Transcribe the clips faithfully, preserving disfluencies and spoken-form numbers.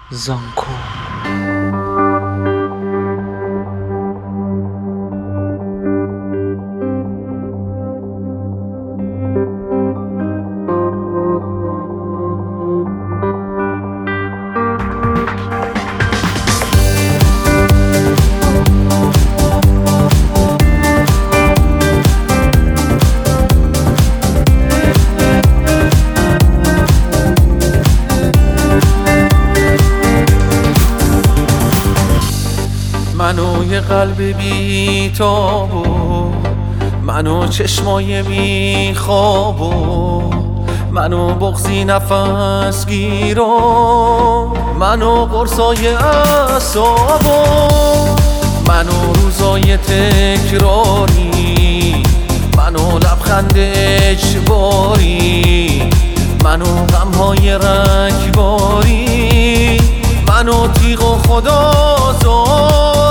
زانکو. منو یه قلب بی تابو، منو چشمای بی خوابو، منو بغضی نفس گیرو، منو قرصای اعصابو، منو روزای تکراری، منو لبخند اجباری، منو غمهای رکباری، منو تیغ و خدازاری.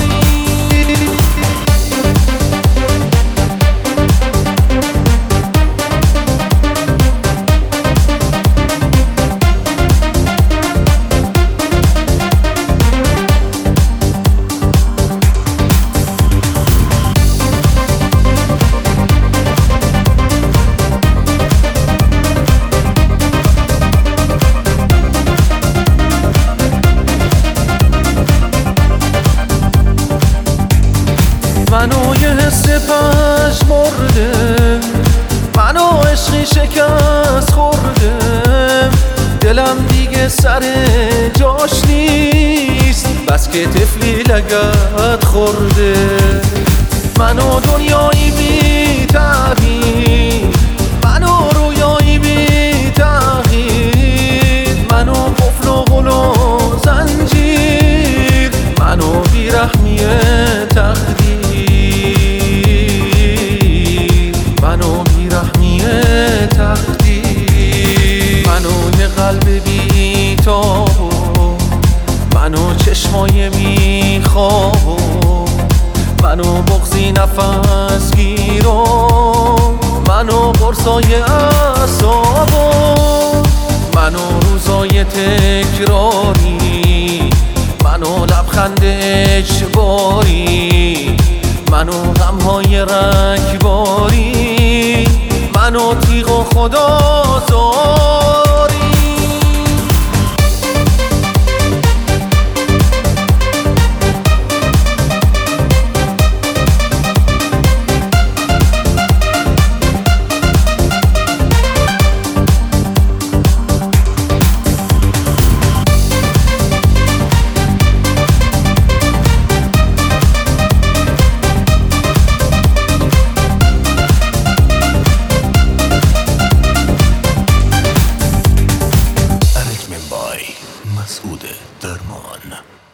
منو یه حس پژمرده، منو عشقی شکست خورده، دلم دیگه سر جاش نیست، بس که طفلی لگد خورده. منو دنیایی بی تغییر، منو رویایی بی تغییر، منو قفل و غل و زنجیر، منو بیرحمی تقدیر، منو بیرحمی تقدیر. منو یه قلب بی تابو، منو چشمای بی خوابو، منو بغضی نفس گیرو، منو قرصای اعصابو، منو روزای تکراری، منو لبخند اجباری، منو غمهای رکباری، منو تیغ و خدازاری. مسعود درمان.